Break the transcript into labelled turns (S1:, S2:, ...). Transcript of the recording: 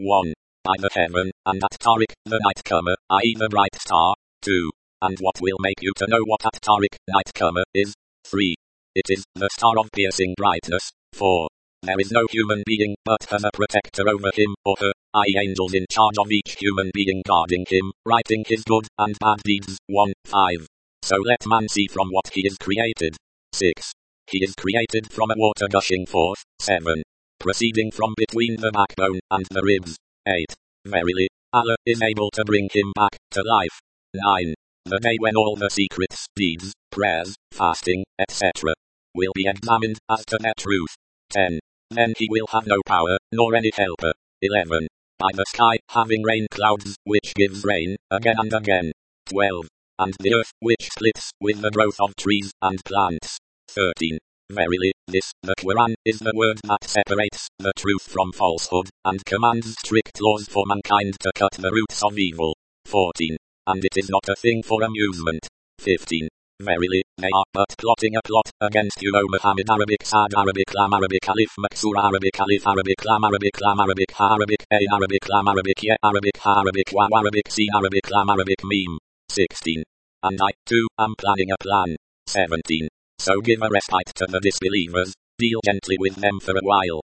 S1: 1. By the heaven, and at Tariq, the night comer, i.e. the bright star. 2. And what will make you to know what at Tariq, night comer, is? 3. It is the star of piercing brightness. 4. There is no human being but has a protector over him or her, i.e. angels in charge of each human being guarding him, writing his good and bad deeds. 1. 5. So let man see from what he is created. 6. He is created from a water gushing forth. 7. Proceeding from between the backbone and the ribs. 8. Verily, Allah is able to bring him back to life. 9. The day when all the secrets, deeds, prayers, fasting, etc. will be examined as to their truth. 10. Then he will have no power, nor any helper. 11. By the sky, having rain clouds, which gives rain, again and again. 12. And the earth, which splits, with the growth of trees and plants. 13. Verily, this, the Quran, is the word that separates the truth from falsehood, and commands strict laws for mankind to cut the roots of evil. 14. And it is not a thing for amusement. 15. Verily, they are but plotting a plot against you, O Muhammad. Arabic Sad, Arabic Lam, Arabic Alif Maksur, Arabic Alif, Arabic Lam, Arabic Lam, Arabic Ha, Arabic A, Arabic Lam, Arabic Ye, Arabic Ha, Arabic Wa, Arabic Si, Arabic Lam, Arabic Meme. 16. And I, too, am planning a plan. 17. So give a respite to the disbelievers, deal gently with them for a while.